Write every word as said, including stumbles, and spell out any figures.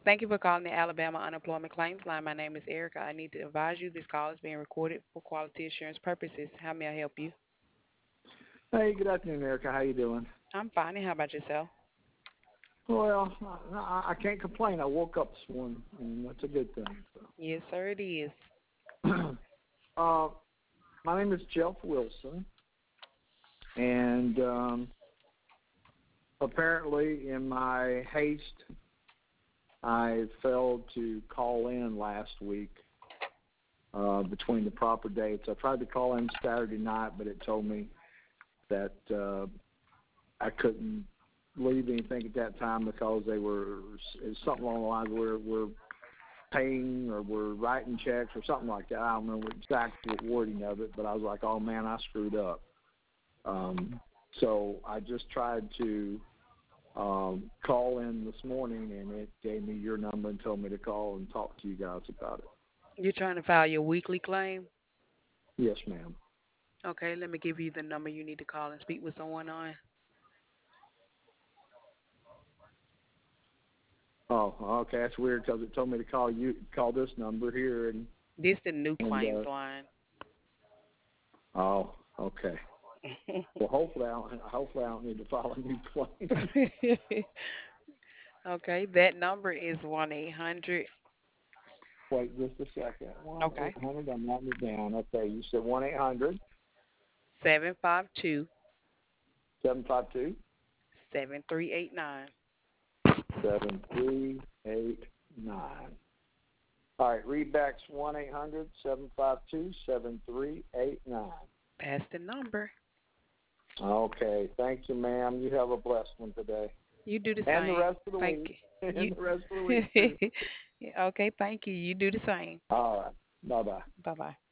Thank you for calling the Alabama Unemployment Claims Line. My name is Erica. I need to advise you this call is being recorded for quality assurance purposes. How may I help you? Hey, good afternoon, Erica. How you doing? I'm fine. And how about yourself? Well, I, I can't complain. I woke up this morning, and that's a good thing. Yes, sir, it is. So, uh, my name is Jeff Wilson, and um, apparently, in my haste, I failed to call in last week uh, between the proper dates. I tried to call in Saturday night, but it told me that uh, I couldn't leave anything at that time because they were it's something along the lines where we're paying or we're writing checks or something like that. I don't remember the exact wording of it, but I was like, oh man, I screwed up. Um, so I just tried to um, call in this morning, and it gave me your number and told me to call and talk to you guys about it. You're trying to file your weekly claim? Yes, ma'am. Okay, let me give you the number you need to call and speak with someone on. Oh, okay, that's weird because it told me to call you, call this number here, and This the new and claims uh, line. oh, okay. Well, hopefully I don't, hopefully I don't need to file a new claim. Okay, that number is one eight hundred. Wait just a second. One eight Okay, hundred. I'm writing it down. Okay, you said one eight hundred seven five two seven five two seven three eight nine. seven three eight nine. All right, readbacks one eight hundred seven five two seven three eight nine. That's the number. Okay, thank you, ma'am. You have a blessed one today, You do the and the same. rest of the Thank week, you. and the rest of the week too. You. Yeah, okay, thank you. You do the same. All right, bye bye. Bye bye.